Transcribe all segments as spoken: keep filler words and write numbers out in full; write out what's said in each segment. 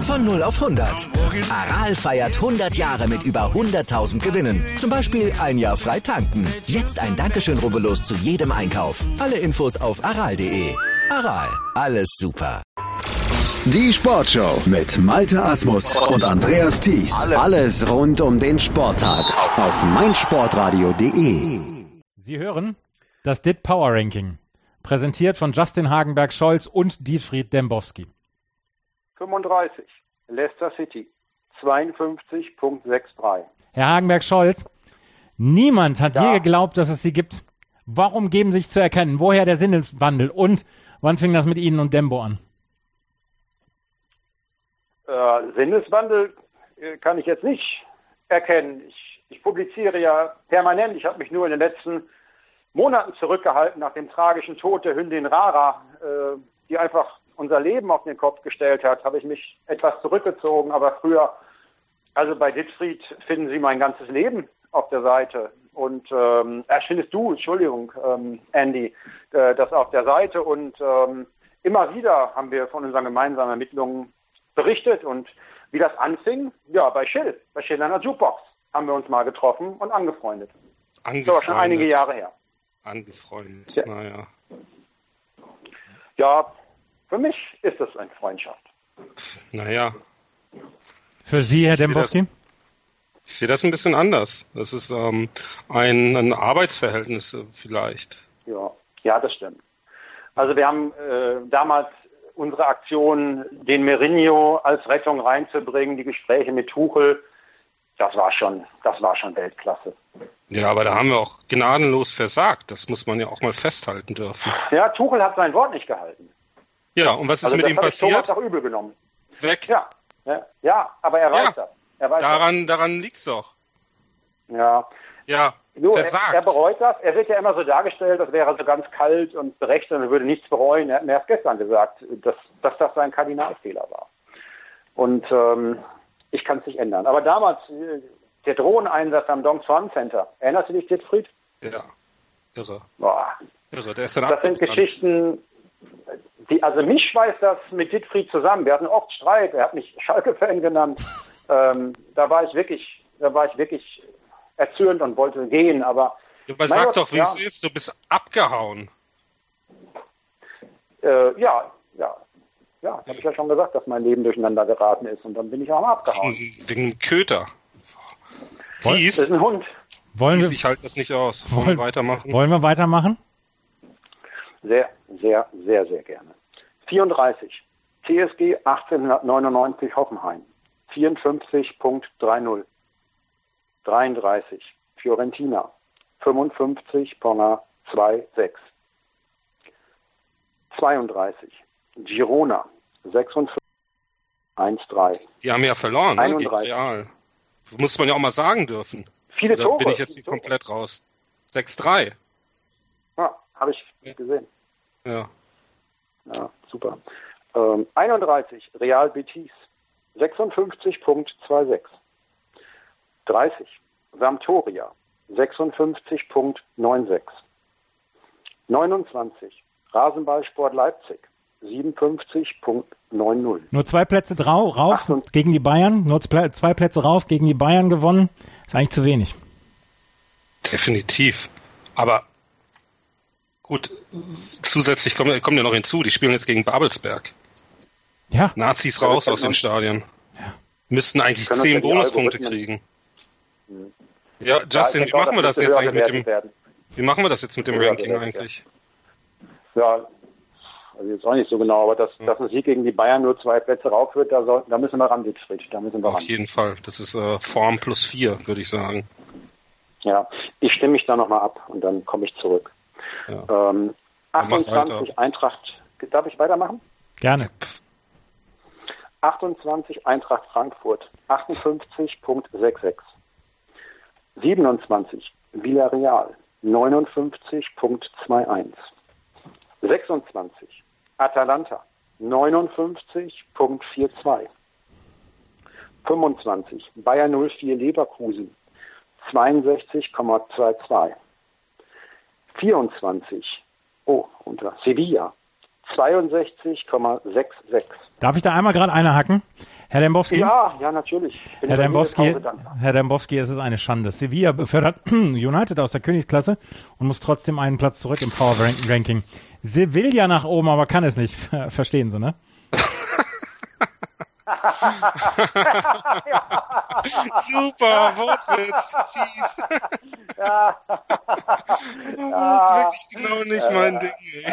Von null auf hundert. Aral feiert hundert Jahre mit über hunderttausend Gewinnen. Zum Beispiel ein Jahr frei tanken. Jetzt ein Dankeschön, rubbellos zu jedem Einkauf. Alle Infos auf aral punkt de. Aral, alles super. Die Sportshow mit Malte Asmus und Andreas Thies. Alles rund um den Sporttag auf meinsportradio punkt de. Sie hören das D I T Power Ranking, präsentiert von Justin Hagenberg-Scholz und Dietfried Dembowski. fünfunddreißig, Leicester City, zweiundfünfzig Komma drei. Herr Hagenberg-Scholz, niemand hat Ja. je geglaubt, dass es Sie gibt. Warum geben Sie sich zu erkennen? Woher der Sinneswandel? Und wann fing das mit Ihnen und Dembo an? Äh, Sinneswandel äh, kann ich jetzt nicht erkennen. Ich, ich publiziere ja permanent. Ich habe mich nur in den letzten Monaten zurückgehalten nach dem tragischen Tod der Hündin Rara, äh, die einfach unser Leben auf den Kopf gestellt hat, habe ich mich etwas zurückgezogen. Aber früher, also bei Dietfried finden Sie mein ganzes Leben auf der Seite. Und ähm, äh, findest du, Entschuldigung, ähm, Andy, äh, das auf der Seite. Und ähm, immer wieder haben wir von unseren gemeinsamen Ermittlungen berichtet. Und wie das anfing, ja, bei Schill, bei Schill an der Jukebox haben wir uns mal getroffen und angefreundet. Angefreundet. Das war schon einige Jahre her. Angefreundet, Ja. naja. Ja, für mich ist es eine Freundschaft. Naja, Für Sie, Herr Ich sehe Dembowski? ich sehe das ein bisschen anders. Das ist ähm, ein, ein Arbeitsverhältnis äh, vielleicht. Ja, ja, das stimmt. Also wir haben äh, damals unsere Aktion, den Mourinho als Rettung reinzubringen, die Gespräche mit Tuchel, das war schon, das war schon Weltklasse. Ja, aber da haben wir auch gnadenlos versagt. Das muss man ja auch mal festhalten dürfen. Ja, Tuchel hat sein Wort nicht gehalten. Ja, und was ist Also mit das ihm habe ich Thomas passiert? auch übel genommen. Weg. Ja, ja, ja, aber er weiß Ja. das. Er weiß Daran, daran liegt's doch. das. Ja. Ja, Nur, er, versagt. er bereut das. Er wird ja immer so dargestellt, als wäre er so ganz kalt und berechnet und würde nichts bereuen. Er hat mir erst gestern gesagt, dass, dass das sein Kardinalfehler war. Und ähm, ich kann es nicht ändern. Aber damals, äh, der Drohneneinsatz am Dong Suan Center, erinnerst du dich, Dietfried? Ja, irre. Boah, Irre, der ist dann das sind abgebrannt. Geschichten, die, also mich schweißt das mit Dietfried zusammen. Wir hatten oft Streit. Er hat mich Schalke-Fan genannt. ähm, da war ich wirklich, da war ich wirklich erzürnt und wollte gehen, aber Ja, aber mein sag Gott, doch, wie ja. es ist, du bist abgehauen. Äh, ja, ja, ja, habe ich ja schon gesagt, dass mein Leben durcheinander geraten ist und dann bin ich auch mal abgehauen. Wegen, wegen dem Köter. Das Thies, ist ein Hund. Wollen Thies, wir, ich halte das nicht aus. Wollen Wollen- wir weitermachen? wollen wir weitermachen? Sehr, sehr, sehr, sehr gerne. vierunddreißig. T S G achtzehnhundertneunundneunzig Hoffenheim. vierundfünfzig Komma dreißig. dreiunddreißig. Fiorentina. fünfundfünfzig Komma sechsundzwanzig. zweiunddreißig. Girona. sechsundfünfzig Komma dreizehn. Die haben ja verloren, ne, gegen einunddreißig. Real. Das muss man ja auch mal sagen dürfen. Viele Da Tore. bin ich jetzt Viele Tore. komplett raus. sechs drei. Ja, habe ich gesehen. Ja. Ja, super. Ähm, einunddreißig, Real Betis, sechsundfünfzig Komma sechsundzwanzig. dreißig, Sampdoria, sechsundfünfzig Komma sechsundneunzig. neunundzwanzig, Rasenballsport Leipzig, siebenundfünfzig Komma neunzig. Nur zwei Plätze drau, rauf Achtung. gegen die Bayern, nur zwei zwei Plätze rauf gegen die Bayern gewonnen. Ist eigentlich zu wenig. Definitiv. Aber gut, zusätzlich kommt, kommt ja noch hinzu, die spielen jetzt gegen Babelsberg. Ja, Nazis Ja, raus das aus kann den man- Stadien. Müssten eigentlich Können uns zehn ja die Bonuspunkte Algorithmen- kriegen. Hm. Ja, Justin, Ja, wie ich denke auch, machen wir das müsste jetzt höher eigentlich mit bewertet dem, werden. wie machen wir das jetzt mit dem Höher Ranking bewertet eigentlich? Ja, also jetzt auch nicht so genau, aber dass, dass ein Sieg gegen die Bayern nur zwei Plätze raufführt, da, soll, da müssen wir ran, Dietfried. Da müssen wir Auf ran. jeden Fall. Das ist äh, Form plus vier, würde ich sagen. Ja, ich stimme mich da nochmal ab und dann komme ich zurück. Ja. Ähm, Dann mach achtundzwanzig weiter. Eintracht, darf ich weitermachen? gerne. achtundzwanzig Eintracht Frankfurt, achtundfünfzig Komma sechsundsechzig. siebenundzwanzig Villarreal, neunundfünfzig Komma einundzwanzig. sechsundzwanzig Atalanta, neunundfünfzig Komma zweiundvierzig. fünfundzwanzig Bayer null vier Leverkusen, zweiundsechzig Komma zweiundzwanzig. vierundzwanzig Oh, unter Sevilla, zweiundsechzig Komma sechsundsiebzig. Darf ich da einmal gerade eine hacken? Herr Dembowski? Ja, ja, natürlich. Herr Dembowski, Herr Dembowski, es ist eine Schande. Sevilla befördert United aus der Königsklasse und muss trotzdem einen Platz zurück im Power Ranking. Sevilla nach oben, aber kann es nicht. Verstehen Sie, ne? Super, Wortwitz, Tease. Ja. Das ist wirklich genau nicht mein Ding. Ey.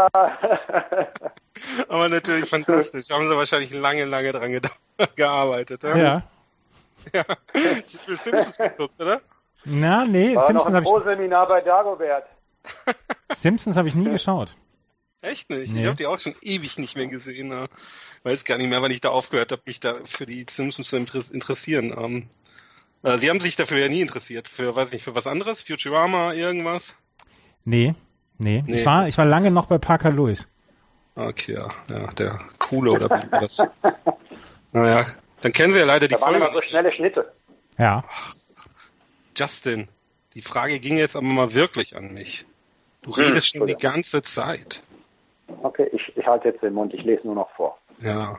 Aber natürlich fantastisch. Haben Sie wahrscheinlich lange, lange dran gearbeitet. Ja. Ja. Ja. Ich habe Simpsons geguckt, oder? Na, nee, War Simpsons noch ein habe ich, Pro-Seminar bei Dagobert. Simpsons hab ich nie geschaut. Echt nicht? Nee. Ich habe die auch schon ewig nicht mehr gesehen. Ja. Weiß gar nicht mehr, wann ich da aufgehört habe, mich da für die Simpsons zu interessieren. Ähm, äh, Sie haben sich dafür ja nie interessiert. Für, weiß nicht, für was anderes? Futurama, irgendwas? Nee, nee. Nee. Ich war, ich war lange noch bei Parker Lewis. Okay, ja, ja der Coole oder wie war das? Naja, dann kennen Sie ja leider die Da waren Folge. immer so schnelle Schnitte. Ja. Justin, die Frage ging jetzt aber mal wirklich an mich. Du Hm, redest schon die Entschuldigung. ganze Zeit. Okay, ich, ich halte jetzt den Mund, ich lese nur noch vor. Ja.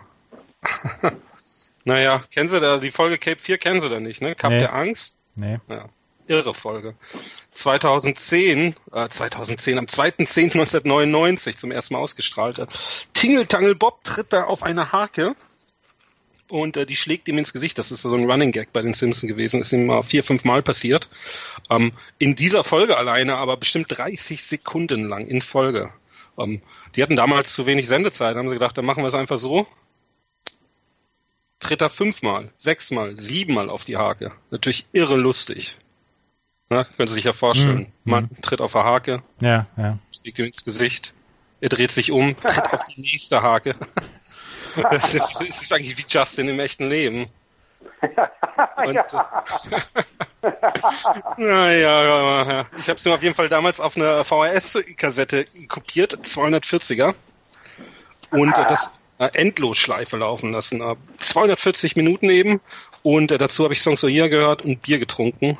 Naja, kennen Sie da, die Folge Cape vier kennen Sie da nicht, ne? Cup Nee. der Angst? Nee. Ja. Irre Folge. zweitausendzehn, äh, zweitausendzehn, am zweiter zehnter neunzehnhundertneunundneunzig zum ersten Mal ausgestrahlt. Tingeltangel Bob tritt da auf eine Hake und äh, die schlägt ihm ins Gesicht. Das ist so ein Running Gag bei den Simpsons gewesen. Ist ihm mal vier, fünf Mal passiert. Ähm, in dieser Folge alleine aber bestimmt dreißig Sekunden lang in Folge. Ähm, die hatten damals zu wenig Sendezeit. Haben sie gedacht, dann machen wir es einfach so. Tritt er fünfmal, sechsmal, siebenmal auf die Hake. Natürlich irre lustig. Na, können Sie sich ja vorstellen. Mhm. Man tritt auf eine Hake, Ja, ja. schlägt ihm ins Gesicht. Er dreht sich um, tritt auf die nächste Hake. Das ist, das ist eigentlich wie Justin im echten Leben. Und, äh, naja, ja, ich habe es mir auf jeden Fall damals auf einer V H S-Kassette kopiert, zweihundertvierziger. Und äh, das äh, Endlosschleife laufen lassen. Äh, zweihundertvierzig Minuten eben. Und äh, dazu habe ich Songs of Year gehört und Bier getrunken.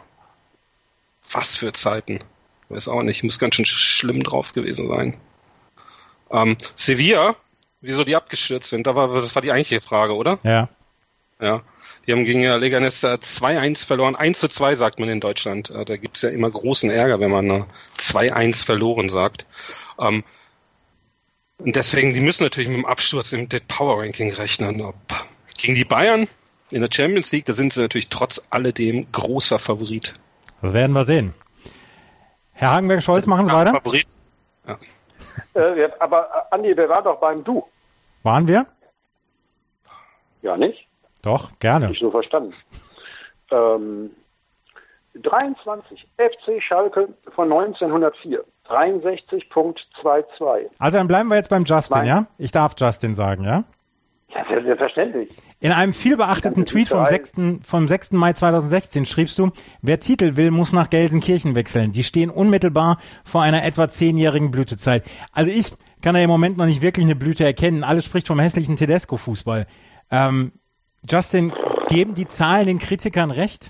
Was für Zeiten. Weiß auch nicht, muss ganz schön schlimm drauf gewesen sein. Ähm, Sevilla, wieso die abgestürzt sind, da war, das war die eigentliche Frage, oder? Ja. Ja. Die haben gegen äh, Leganes äh, zwei eins verloren. eins zu zwei sagt man in Deutschland. Äh, da gibt's ja immer großen Ärger, wenn man äh, zwei eins verloren sagt. Ähm, und deswegen, die müssen natürlich mit dem Absturz im Dead Power Ranking rechnen. Ob, gegen die Bayern in der Champions League, da sind sie natürlich trotz alledem großer Favorit. Das werden wir sehen. Herr Hagenberg-Scholz, machen Sie weiter? Favorit. Ja. Äh, wir- aber äh, Andi, wir waren doch beim Du. Waren wir? Ja, nicht? Doch, gerne. Nicht so verstanden. Ähm, dreiundzwanzig, F C Schalke von neunzehnhundertvier, dreiundsechzig Komma zweiundzwanzig. Also dann bleiben wir jetzt beim Justin, Nein. ja? Ich darf Justin sagen, ja? Ja, sehr- selbstverständlich. In einem vielbeachteten Danke, Tweet vom Dieter. sechsten vom sechsten Mai zweitausendsechzehn schriebst du, wer Titel will, muss nach Gelsenkirchen wechseln. Die stehen unmittelbar vor einer etwa zehnjährigen Blütezeit. Also ich kann da im Moment noch nicht wirklich eine Blüte erkennen. Alles spricht vom hässlichen Tedesco-Fußball. Ähm, Justin, geben die Zahlen den Kritikern recht?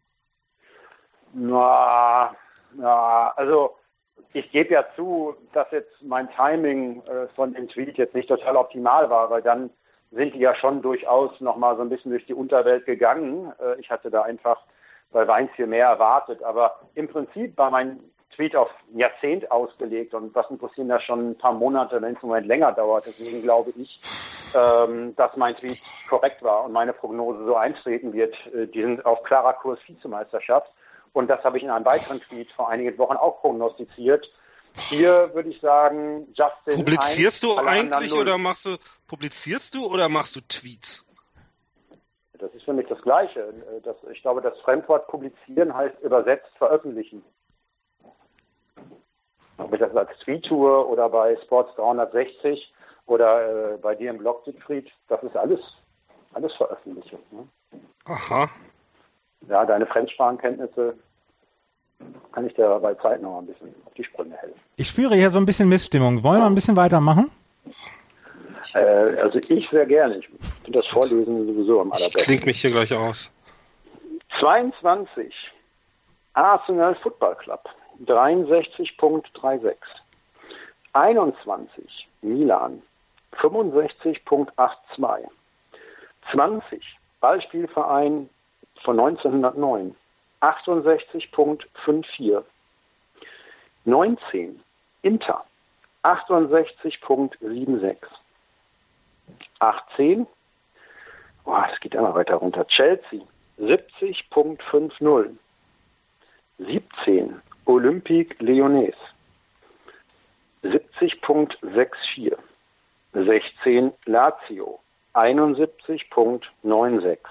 Na, ja, also ich gebe ja zu, dass jetzt mein Timing äh, von dem Tweet jetzt nicht total optimal war, weil dann sind die ja schon durchaus nochmal so ein bisschen durch die Unterwelt gegangen. Äh, ich hatte da einfach bei Weins viel mehr erwartet, aber im Prinzip war mein Tweet auf ein Jahrzehnt ausgelegt und was interessieren da schon ein paar Monate, wenn es im Moment länger dauert. Deswegen glaube ich, ähm, dass mein Tweet korrekt war und meine Prognose so eintreten wird. Äh, die sind auf klarer Kurs Vizemeisterschaft. Und das habe ich in einem weiteren Tweet vor einigen Wochen auch prognostiziert. Hier würde ich sagen, Justin. Publizierst eins, du alle anderen eigentlich null. oder machst du, publizierst du oder machst du Tweets? Das ist für mich das Gleiche. Das, ich glaube, das Fremdwort publizieren heißt übersetzt veröffentlichen. Ob ich das als Tweet tue oder bei Sports dreihundertsechzig oder äh, bei dir im Blog, Siegfried, das ist alles, alles Veröffentlichung. Ne? Aha. Ja, deine Fremdsprachenkenntnisse kann ich dir bei Zeit noch ein bisschen auf die Sprünge helfen. Ich spüre hier so ein bisschen Missstimmung. Wollen wir ein bisschen weitermachen? Äh, also ich sehr gerne. Ich finde das Vorlesen sowieso am Ich allerbesten. klinge mich hier gleich aus. zweiundzwanzig. Arsenal Football Club. dreiundsechzig Komma sechsunddreißig. einundzwanzig Milan fünfundsechzig Komma zweiundachtzig. zwanzig Ballspielverein von neunzehnhundertneun achtundsechzig Komma vierundfünfzig. neunzehn Inter achtundsechzig Komma sechsundsiebzig. achtzehn, oh, es geht immer weiter runter, Chelsea siebzig Komma fünfzig. siebzehn Olympique Lyonnais siebzig Komma vierundsechzig. sechzehn Lazio einundsiebzig Komma sechsundneunzig.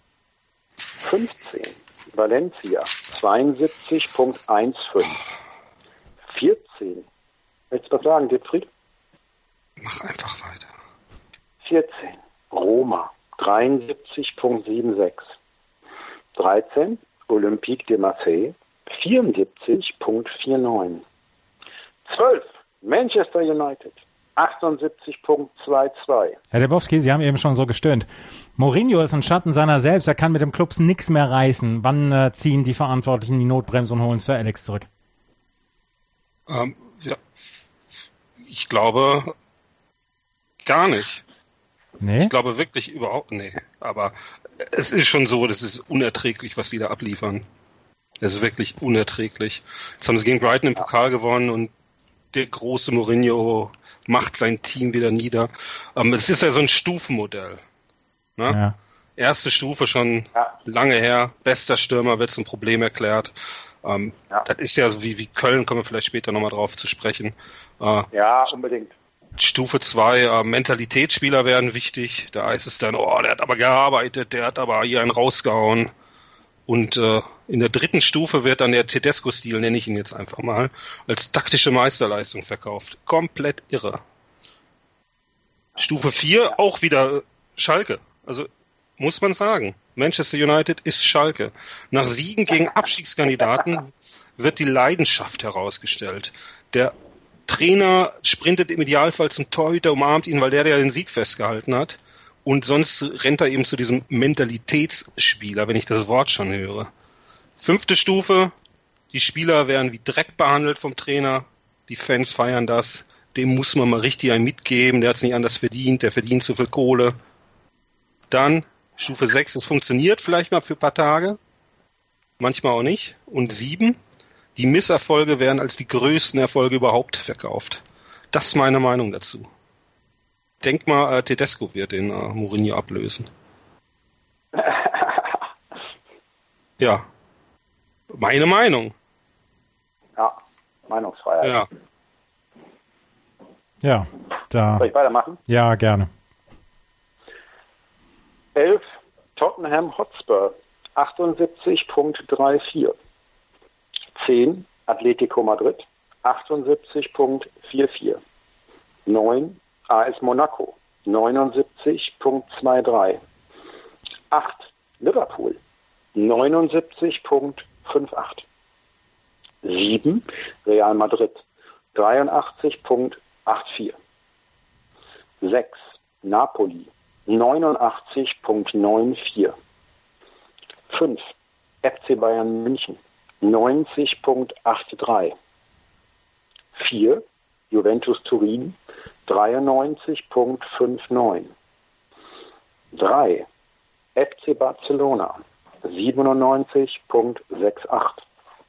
fünfzehn Valencia zweiundsiebzig Komma fünfzehn. vierzehn, willst du was sagen, Dietfried? Mach einfach weiter. vierzehn Roma dreiundsiebzig Komma sechsundsiebzig. dreizehn Olympique de Marseille vierundsiebzig Komma neunundvierzig. zwölf Manchester United achtundsiebzig Komma zweiundzwanzig. Herr Debowski, Sie haben eben schon so gestöhnt. Mourinho ist ein Schatten seiner selbst, er kann mit dem Clubs nichts mehr reißen. Wann äh, ziehen die Verantwortlichen die Notbremse und holen Sir Alex zurück? Ähm, ja. Ich glaube gar nicht. Nee? Ich glaube wirklich überhaupt nicht. Aber es ist schon so, das ist unerträglich, was sie da abliefern. Es ist wirklich unerträglich. Jetzt haben sie gegen Brighton im Pokal gewonnen und der große Mourinho macht sein Team wieder nieder. Ähm, es ist ja so ein Stufenmodell. Ne? Ja. Erste Stufe schon Ja. lange her. Bester Stürmer wird zum Problem erklärt. Ähm, Ja. Das ist ja so wie, wie Köln, kommen wir vielleicht später nochmal drauf zu sprechen. Äh, Ja, unbedingt. Stufe zwei, äh, Mentalitätsspieler werden wichtig. Da heißt es dann, oh, der hat aber gearbeitet, der hat aber hier einen rausgehauen. Und äh, in der dritten Stufe wird dann der Tedesco-Stil, nenne ich ihn jetzt einfach mal, als taktische Meisterleistung verkauft. Komplett irre. Stufe vier, auch wieder Schalke. Also muss man sagen, Manchester United ist Schalke. Nach Siegen gegen Abstiegskandidaten wird die Leidenschaft herausgestellt. Der Trainer sprintet im Idealfall zum Torhüter, umarmt ihn, weil der, der den Sieg festgehalten hat. Und sonst rennt er eben zu diesem Mentalitätsspieler, wenn ich das Wort schon höre. Fünfte Stufe, die Spieler werden wie Dreck behandelt vom Trainer. Die Fans feiern das. Dem muss man mal richtig einen mitgeben. Der hat es nicht anders verdient. Der verdient zu viel Kohle. Dann Stufe sechs, es funktioniert vielleicht mal für ein paar Tage. Manchmal auch nicht. Und sieben, die Misserfolge werden als die größten Erfolge überhaupt verkauft. Das ist meine Meinung dazu. Denk mal, äh, Tedesco wird den äh, Mourinho ablösen. Ja. Meine Meinung. Ja, Meinungsfreiheit. Ja. Ja, da. Soll ich weitermachen? Ja, gerne. elf Tottenham Hotspur achtundsiebzig Komma vierunddreißig. zehn Atletico Madrid achtundsiebzig Komma vierundvierzig. neun A S Monaco neunundsiebzig Komma dreiundzwanzig. acht Liverpool neunundsiebzig Komma achtzig. sieben Real Madrid dreiundachtzig Komma vierundachtzig. sechs Napoli neunundachtzig Komma vierundneunzig. fünf F C Bayern München neunzig Komma dreiundachtzig. vier Juventus Turin dreiundneunzig Komma neunundfünfzig. drei F C Barcelona siebenundneunzig Komma achtzig.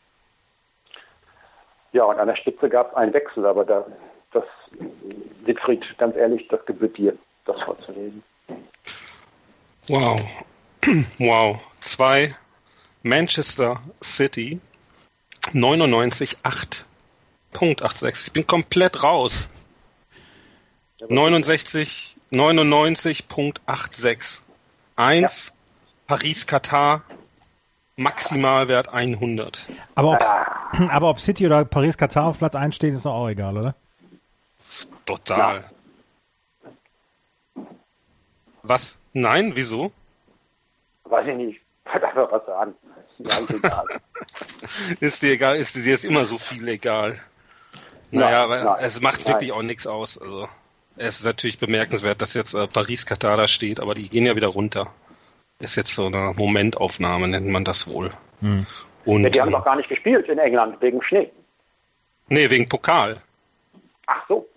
Ja, und an der Spitze gab es einen Wechsel, aber da, das, Siegfried, ganz ehrlich, das gebührt dir, das vorzulegen. Wow. Wow. Zwei Manchester City neunundneunzig Komma acht. Punkt sechsundachtzig. Ich bin komplett raus. neunundsechzig, neunundneunzig Komma sechsundachtzig. eins ja. Paris Katar Maximalwert hundert. Aber, aber ob City oder Paris Katar auf Platz eins steht, ist doch auch egal, oder? Total. Ja. Was? Nein, wieso? Weiß ich nicht. Ich kann einfach was sagen. Ist egal. Ist dir egal? Ist dir jetzt immer so viel egal? Naja, nein, aber nein, es macht nein. wirklich auch nichts aus. Also es ist natürlich bemerkenswert, dass jetzt äh, Paris Katar da steht, aber die gehen ja wieder runter. Ist jetzt so eine Momentaufnahme, nennt man das wohl. Hm. Und, ja, die haben doch gar nicht gespielt in England wegen Schnee. Nee, wegen Pokal. Ach so.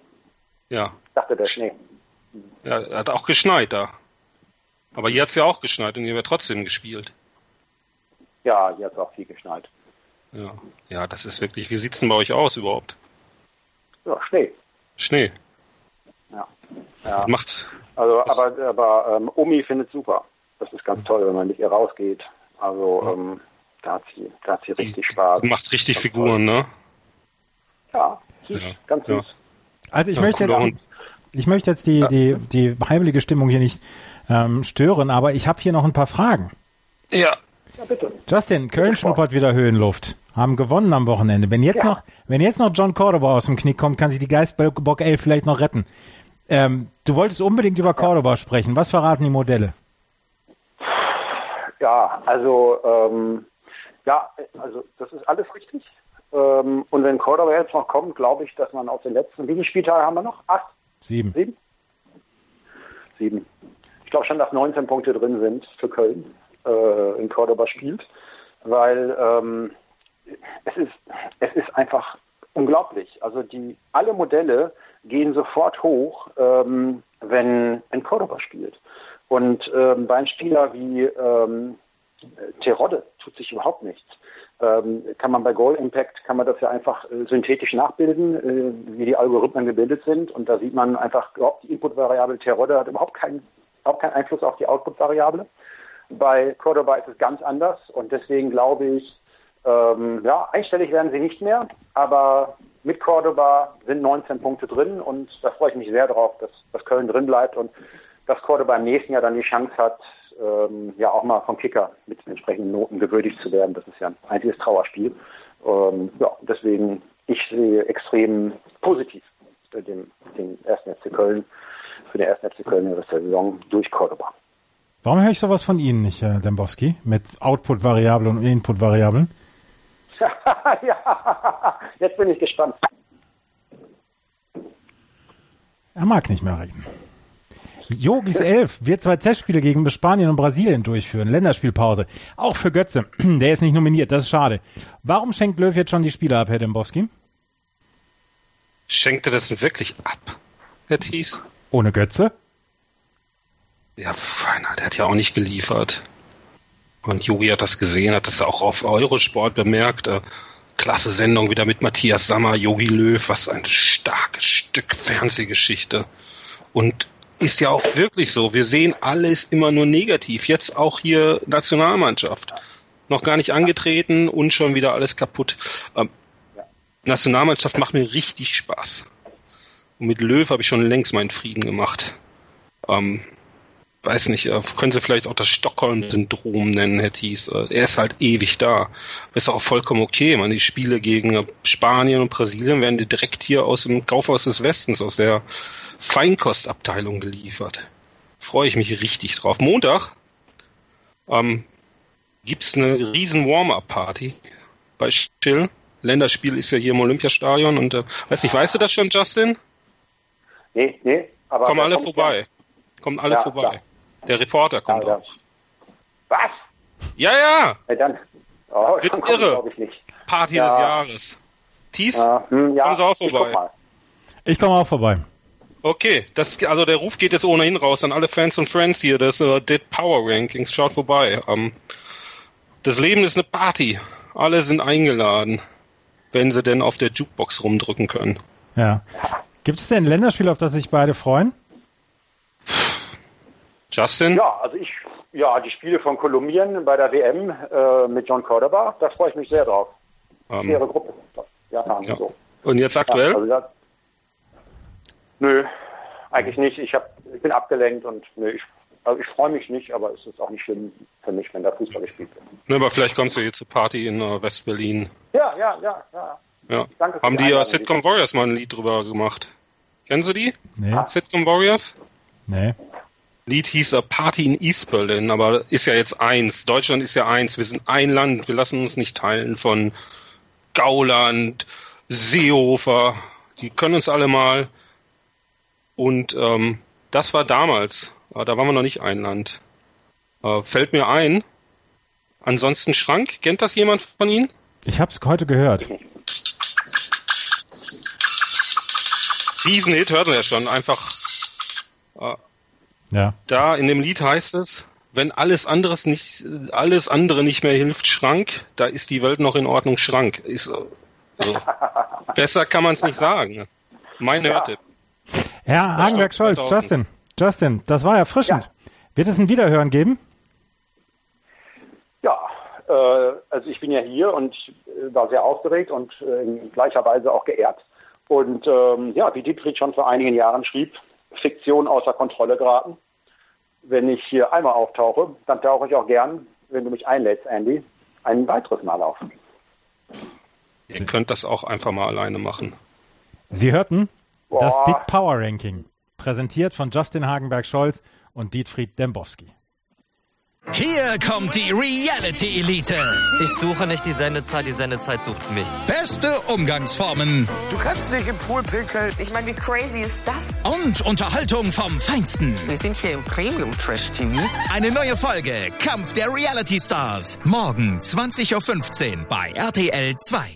Ja. Ich dachte, der Schnee. Ja, er hat auch geschneit da. Aber hier hat es ja auch geschneit und hier wird trotzdem gespielt. Ja, hier hat es auch viel geschneit. Ja, ja, das ist wirklich, wie sieht's denn bei euch aus überhaupt? Ja, Schnee. Schnee. Ja. ja. Macht. Also, aber, aber ähm, Omi findet es super. Das ist ganz toll, wenn man mit ihr rausgeht. Also, ja. ähm, da hat sie, da hat sie richtig die, Spaß. Die macht richtig ganz Figuren, toll. Ne? Ja, süß, ja. ganz süß. Ja. Also ich ja, möchte jetzt, die, ich möchte jetzt die, ja. die, die heimelige Stimmung hier nicht ähm, stören, aber ich habe hier noch ein paar Fragen. Ja. Ja, bitte. Justin, Köln schnuppert wieder Höhenluft. Haben gewonnen am Wochenende. Wenn jetzt ja. noch, wenn jetzt noch John Cordoba aus dem Knick kommt, kann sich die Geistbock elf vielleicht noch retten. Ähm, du wolltest unbedingt über Cordoba ja. sprechen. Was verraten die Modelle? Ja, also ähm, ja, also das ist alles richtig. Ähm, und wenn Cordoba jetzt noch kommt, glaube ich, dass man aus den letzten, wie viele Spieltage haben wir noch? Acht? Sieben. Sieben? Sieben. Ich glaube schon, dass neunzehn Punkte drin sind für Köln, äh, in Cordoba spielt, weil ähm, es ist, es ist einfach unglaublich. Also die, alle Modelle gehen sofort hoch, ähm, wenn, wenn Cordoba spielt. Und ähm, bei einem Spieler wie ähm, Terodde tut sich überhaupt nichts. Ähm, kann man bei Goal Impact, kann man das ja einfach äh, synthetisch nachbilden, äh, wie die Algorithmen gebildet sind. Und da sieht man einfach, überhaupt die Input-Variable Terodde hat überhaupt keinen, überhaupt keinen Einfluss auf die Output-Variable. Bei Cordoba ist es ganz anders. Und deswegen glaube ich, ähm, ja, einstellig werden sie nicht mehr. Aber mit Cordoba sind neunzehn Punkte drin. Und da freue ich mich sehr drauf, dass, dass Köln drin bleibt und dass Cordoba im nächsten Jahr dann die Chance hat, ähm, ja auch mal vom Kicker mit den entsprechenden Noten gewürdigt zu werden. Das ist ja ein einziges Trauerspiel. Ähm, ja, deswegen, ich sehe extrem positiv den, den ersten F C Köln, für den ersten F C Köln in der Saison durch Cordoba. Warum höre ich sowas von Ihnen nicht, Herr Dembowski, mit Output-Variablen und Input-Variablen? Ja, jetzt bin ich gespannt. Er mag nicht mehr reden. Yogis elf wird zwei Testspiele gegen Spanien und Brasilien durchführen. Länderspielpause. Auch für Götze. Der ist nicht nominiert. Das ist schade. Warum schenkt Löw jetzt schon die Spiele ab, Herr Dembowski? Schenkt er das denn wirklich ab, Herr Thies? Ohne Götze? Ja, feiner. Der hat ja auch nicht geliefert. Und Jogi hat das gesehen, hat das auch auf Eurosport bemerkt. Äh, klasse Sendung wieder mit Matthias Sammer, Jogi Löw. Was ein starkes Stück Fernsehgeschichte. Und ist ja auch wirklich so. Wir sehen alles immer nur negativ. Jetzt auch hier Nationalmannschaft. Noch gar nicht angetreten und schon wieder alles kaputt. Ähm, Nationalmannschaft macht mir richtig Spaß. Und mit Löw habe ich schon längst meinen Frieden gemacht. Ähm, weiß nicht, äh, können Sie vielleicht auch das Stockholm-Syndrom nennen, Herr Thies. Äh, er ist halt ewig da. Ist auch vollkommen okay. Man, die Spiele gegen äh, Spanien und Brasilien werden direkt hier aus dem Kaufhaus des Westens, aus der Feinkostabteilung geliefert. Freue ich mich richtig drauf. Montag ähm, gibt's eine riesen Warm-Up-Party bei Schill. Länderspiel ist ja hier im Olympiastadion und äh, weiß nicht, weißt du das schon, Justin? Nee, nee. Aber Kommen alle vorbei. Ja. Kommen alle ja, vorbei. Klar. Der Reporter kommt ja, auch. Was? Ja, ja. ja dann, oh, wird irre. Ich nicht. Party ja. des Jahres. Thies, ja, hm, ja, kommen Sie auch vorbei. Ich komme auch vorbei. Okay, das, also der Ruf geht jetzt ohnehin raus an alle Fans und Friends hier, das uh, Dead Power Rankings, schaut vorbei. Um, das Leben ist eine Party, alle sind eingeladen, wenn sie denn auf der Jukebox rumdrücken können. Ja. Gibt es denn ein Länderspiel, auf das sich beide freuen? Justin? Ja, also ich, ja, die Spiele von Kolumbien bei der W M äh, mit John Cordoba, da freue ich mich sehr drauf. Um, Schwere Gruppe. Ja, ja. So. Und jetzt aktuell? Ja, also das, Nö, eigentlich nicht. Ich, hab, ich bin abgelenkt und nö, ich, also ich freue mich nicht, aber es ist auch nicht schlimm für mich, wenn da Fußball gespielt wird. Ne, aber vielleicht kommst du jetzt zur Party in uh, West-Berlin. Ja, ja, ja, ja. ja. Danke Haben die ja Sitcom Warriors mal ein Lied drüber gemacht. Kennen Sie die? Nee. Sitcom Warriors? Nee. Lied hieß uh, Party in East Berlin, aber ist ja jetzt eins. Deutschland ist ja eins. Wir sind ein Land. Wir lassen uns nicht teilen von Gauland, Seehofer. Die können uns alle mal. Und ähm, das war damals, äh, da waren wir noch nicht ein Land. Äh, fällt mir ein. Ansonsten Schrank, kennt das jemand von Ihnen? Ich habe es heute gehört. Riesenhit, hört man ja schon. Einfach äh, ja. Da in dem Lied heißt es, wenn alles anderes nicht, alles andere nicht mehr hilft, Schrank, da ist die Welt noch in Ordnung, Schrank. Ist, also, besser kann man es nicht sagen. Mein Ja. Hörtipp. Herr Hagenberg-Scholz, Justin, Justin, das war erfrischend. Ja. Wird es ein Wiederhören geben? Ja, äh, also ich bin ja hier und äh, war sehr aufgeregt und äh, in gleicher Weise auch geehrt. Und ähm, ja, wie Dietfried schon vor einigen Jahren schrieb, Fiktion außer Kontrolle geraten. Wenn ich hier einmal auftauche, dann tauche ich auch gern, wenn du mich einlädst, Andy, ein weiteres Mal auf. Ihr könnt das auch einfach mal alleine machen. Sie hörten das Boah. Dit Power Ranking, präsentiert von Justin Hagenberg-Scholz und Dietfried Dembowski. Hier kommt die Reality-Elite. Ich suche nicht die Sendezeit, die Sendezeit sucht mich. Beste Umgangsformen Du kannst nicht im Pool pinkeln. Ich meine, wie crazy ist das? und Unterhaltung vom Feinsten. Wir sind hier im Premium-Trash-T V. Eine neue Folge Kampf der Reality-Stars. Morgen zwanzig Uhr fünfzehn bei R T L zwei.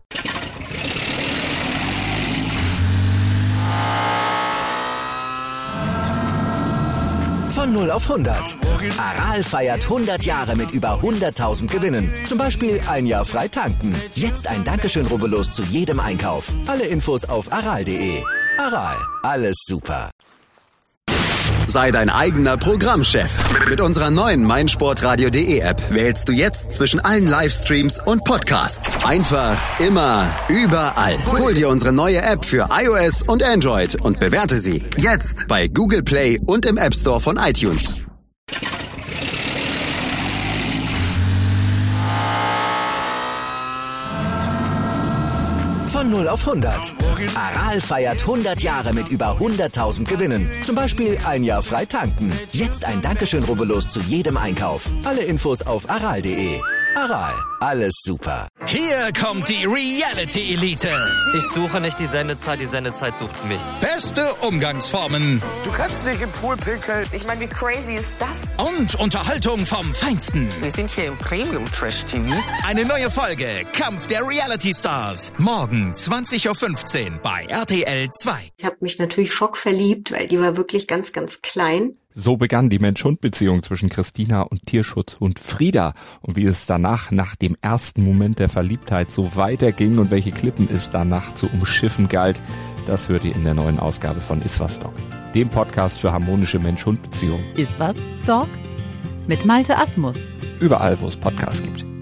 Von null auf hundert. Aral feiert hundert Jahre mit über hunderttausend Gewinnen. Zum Beispiel ein Jahr frei tanken. Jetzt ein Dankeschön, rubbellos zu jedem Einkauf. Alle Infos auf aral punkt de. Aral, alles super. Sei dein eigener Programmchef. Mit unserer neuen meinsportradio punkt de App wählst du jetzt zwischen allen Livestreams und Podcasts. Einfach, immer, überall. Hol dir unsere neue App für iOS und Android und bewerte sie jetzt bei Google Play und im App Store von iTunes. Von null auf hundert. Aral feiert hundert Jahre mit über hunderttausend Gewinnen. Zum Beispiel ein Jahr frei tanken. Jetzt ein Dankeschön, rubbellos zu jedem Einkauf. Alle Infos auf aral punkt de. Aral, alles super. Hier kommt die Reality-Elite. Ich suche nicht die Sendezeit, die Sendezeit sucht mich. Beste Umgangsformen Du kannst nicht im Pool pinkeln. Ich meine, wie crazy ist das? und Unterhaltung vom Feinsten. Wir sind hier im Premium-Trash-T V. Eine neue Folge Kampf der Reality-Stars. Morgen zwanzig Uhr fünfzehn bei R T L zwei. Ich habe mich natürlich schockverliebt, weil die war wirklich ganz, ganz klein. So begann die Mensch-Hund-Beziehung zwischen Christina und Tierschutzhund Frieda. Und wie es danach, nach dem ersten Moment der Verliebtheit, so weiterging und welche Klippen es danach zu umschiffen galt, das hört ihr in der neuen Ausgabe von Iswas Dog, dem Podcast für harmonische Mensch-Hund-Beziehungen. Iswas Dog? Mit Malte Asmus. Überall, wo es Podcasts gibt.